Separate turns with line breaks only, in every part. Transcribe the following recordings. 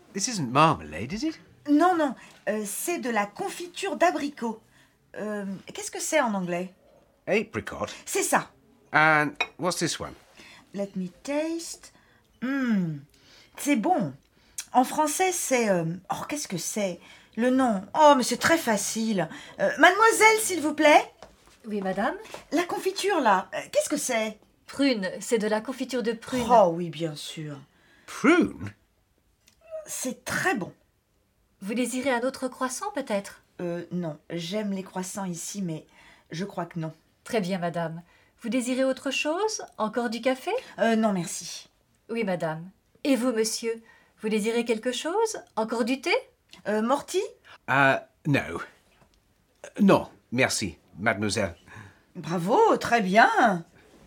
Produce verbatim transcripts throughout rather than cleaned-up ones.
This isn't marmalade, is it?
Non, non, euh, c'est de la confiture d'abricot. Euh, qu'est-ce que c'est en anglais?
Apricot.
C'est ça.
And what's this one?
Let me taste. Hum, c'est bon. En français, c'est... Euh... Oh, qu'est-ce que c'est? Le nom. Oh, mais c'est très facile. Euh, mademoiselle, s'il vous plaît.
Oui, madame?
La confiture, là, euh, qu'est-ce que c'est?
Prune, c'est de la confiture de prune.
Oh oui, bien sûr.
Prune?
C'est très bon.
Vous désirez un autre croissant, peut-être?
Euh, non, j'aime les croissants ici, mais je crois que non.
Très bien, madame. Vous désirez autre chose? Encore du café?
Euh, non, merci.
Oui, madame. Et vous, monsieur? Vous désirez quelque chose? Encore du thé?
Euh, Morty?
Uh, no. Non, merci, mademoiselle.
Bravo, très bien.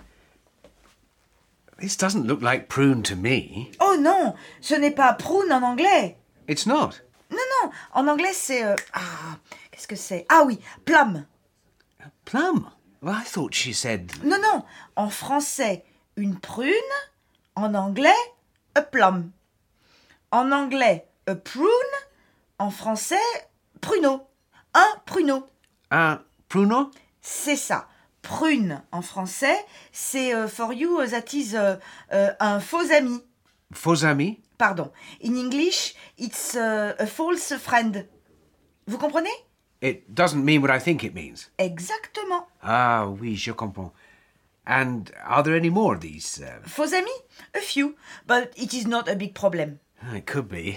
This doesn't look like prune to me.
Oh non, ce n'est pas prune en anglais.
It's not.
Non, non, en anglais c'est... euh, Ah, qu'est-ce que c'est? Ah oui, plum.
Plum? Well, I thought she said...
Non, non, en français, une prune. En anglais, a plum. En anglais, a prune. En français, pruneau. Un pruneau.
Un pruneau?
C'est ça. Prune, en français, c'est uh, for you, uh, that is uh, uh, un faux ami.
Faux ami?
Pardon. In English, it's uh, a false friend. Vous comprenez?
It doesn't mean what I think it means.
Exactement.
Ah, oui, je comprends. And are there any more of these? Uh...
Faux amis? A few, but it is not a big problem.
It could be.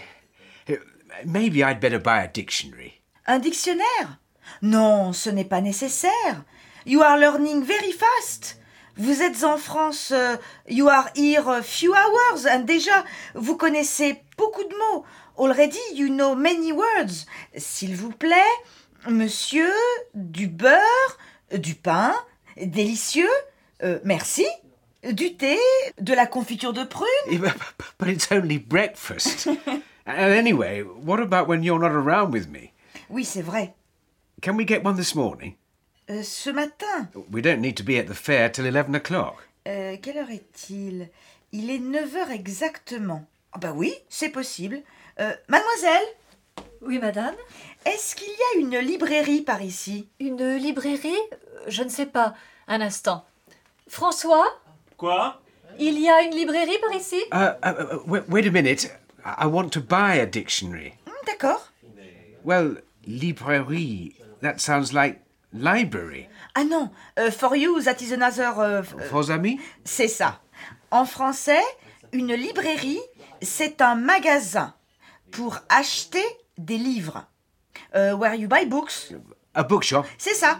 Maybe I'd better buy a dictionary.
Un dictionnaire? Non, ce n'est pas nécessaire. You are learning very fast. Vous êtes en France, uh, you are here a few hours, and déjà, vous connaissez beaucoup de mots. Already, you know many words. S'il vous plaît, monsieur, du beurre, du pain, délicieux, euh, merci, du thé, de la confiture de prune.
But it's only breakfast. And anyway, what about when you're not around with me?
Oui, c'est vrai.
Can we get one this morning?
Euh, ce matin.
We don't need to be at the fair till eleven o'clock.
Euh, quelle heure est-il? Il est neuf heures exactement. Ah bah oui, c'est possible. Euh, mademoiselle?
Oui, madame?
Est-ce qu'il y a une librairie par ici?
Une librairie? Je ne sais pas. Un instant. François?
Quoi?
Il y a une librairie par ici?
Uh, uh, uh, wait, wait a minute. I want to buy a dictionary.
Hmm, d'accord.
Well, librairie, that sounds like library.
Ah non, euh, for you, that is another... euh, euh,
Faux amis?
c'est ça. En français, une librairie, c'est un magasin pour acheter des livres. Euh, where you buy books.
A bookshop?
C'est ça.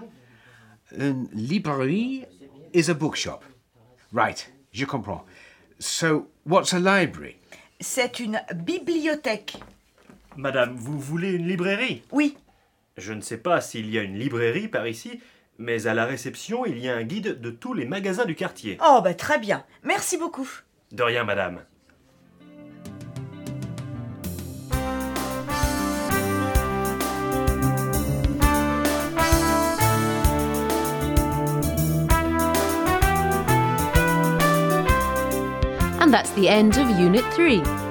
Une librairie is a bookshop. Right, je comprends. So, what's a library?
C'est une bibliothèque.
Madame, vous voulez une librairie?
Oui.
Je ne sais pas s'il y a une librairie par ici, mais à la réception, il y a un guide de tous les magasins du quartier.
Oh, bah très bien. Merci beaucoup.
De rien, madame.
And that's the end of Unit three.